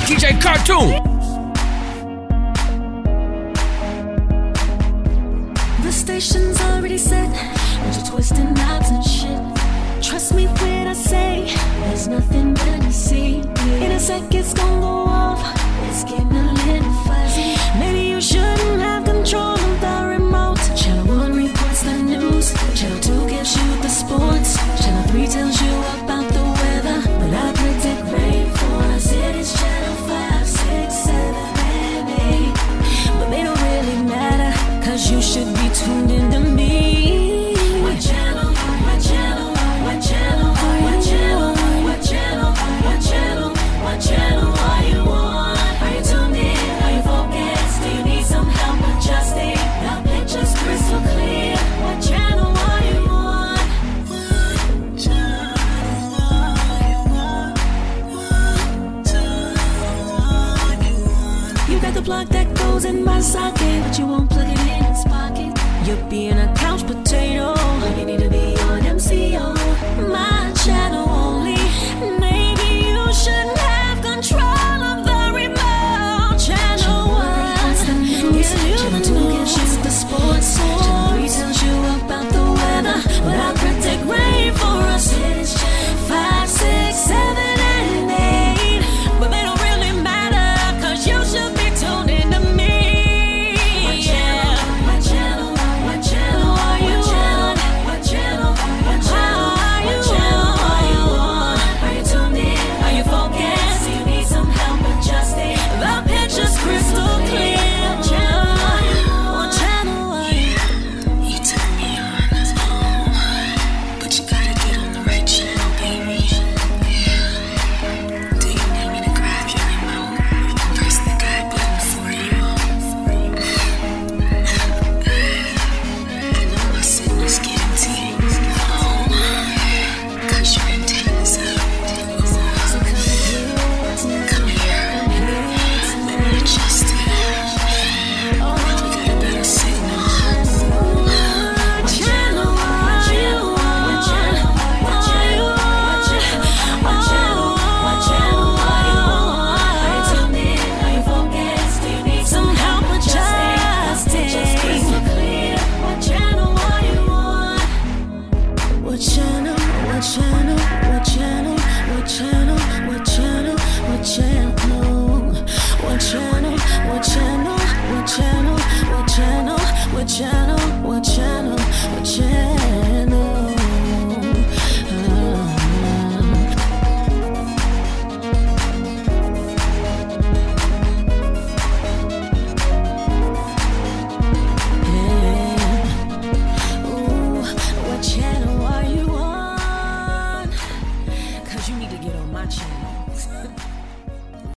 DJ Cartoon. The station's already set, and you're twisting knobs and shit. Trust me when I say, there's nothing better to see. In a sec it's gonna go off, it's getting a little fuzzy. Maybe you shouldn't have control of the remote. Channel 1 reports the news, Channel 2 gives you the sports, Channel 3 tells you about the weather, but I predict rain for us. It is Channel 5, 6, 7, and 8, but they don't really matter, cause you should be tuned into me. What channel, what channel, what channel, what channel, what channel, what channel, what channel are you on? Are you tuned in? Are you focused? Do you need some help adjusting? The picture's crystal clear. What channel are you on? What channel are you on? What channel are you on? You got the plug that goes in my socket, but you won't plug it in its pocket. You're being a couch potato, you need to be on MCO. My channel only. Maybe you shouldn't have control of the remote. Channel 1 gives you the news, gives you the sports. Channel 3 tells you about the weather, but I predict rain for us. It's 5, 6, 7, and 8, but they don't really matter, cause you should be tuned into me. What channel, what channel, what channel are you on? What channel, what channel, what channel are you on? Are you tuned in? Are you focused? Do you need some help adjusting? The picture's crystal clear. What channel are you on? What channel are you on? You turn me on, but you gotta get on the right channel, baby. Do you need me to grab your remote and press the guide button for you? I know my signal's getting to you, cause your antenna's up. Come here, let me adjust it. We got a better signal. What channel are you on? What channel, what channel, what channel, what channel, what channel are you on? Are you tuned in? Are you focused? Do you need some help adjusting? Just crystal clear. What channel are you on? What channel, what channel, what channel, what channel, what channel, what channel, what channel, what channel, what channel, what channel, what channel